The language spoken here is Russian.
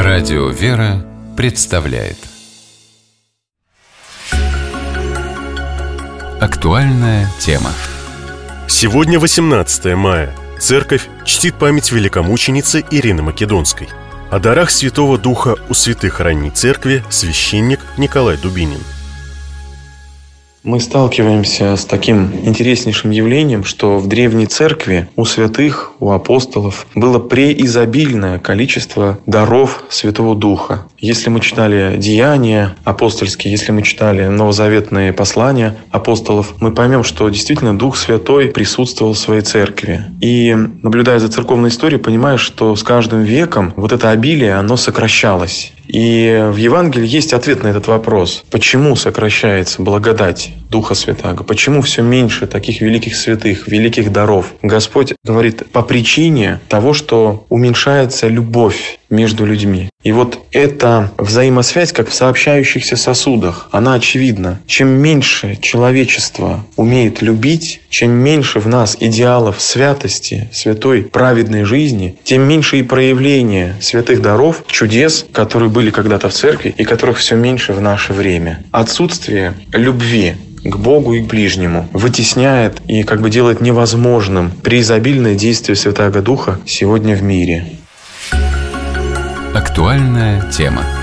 Радио «Вера» представляет актуальная тема. Сегодня 18 мая. Церковь чтит память великомученицы Ирины Македонской. О дарах Святого Духа у святых ранней церкви священник Николай Дубинин. Мы сталкиваемся с таким интереснейшим явлением, что в древней церкви у святых, у апостолов было преизобильное количество даров Святого Духа. Если мы читали Деяния апостольские, если мы читали новозаветные послания апостолов, мы поймем, что действительно Дух Святой присутствовал в своей церкви. И, наблюдая за церковной историей, понимаешь, что с каждым веком вот это обилие, оно сокращалось. И в Евангелии есть ответ на этот вопрос. Почему сокращается благодать Духа Святаго? Почему все меньше таких великих святых, великих даров? Господь говорит, по причине того, что уменьшается любовь между людьми. И вот эта взаимосвязь, как в сообщающихся сосудах, она очевидна. Чем меньше человечество умеет любить, чем меньше в нас идеалов святости, святой, праведной жизни, тем меньше и проявления святых даров, чудес, которые были когда-то в церкви и которых все меньше в наше время. Отсутствие любви к Богу и к ближнему вытесняет и делает невозможным преизобильное действие Святаго Духа сегодня в мире. Актуальная тема.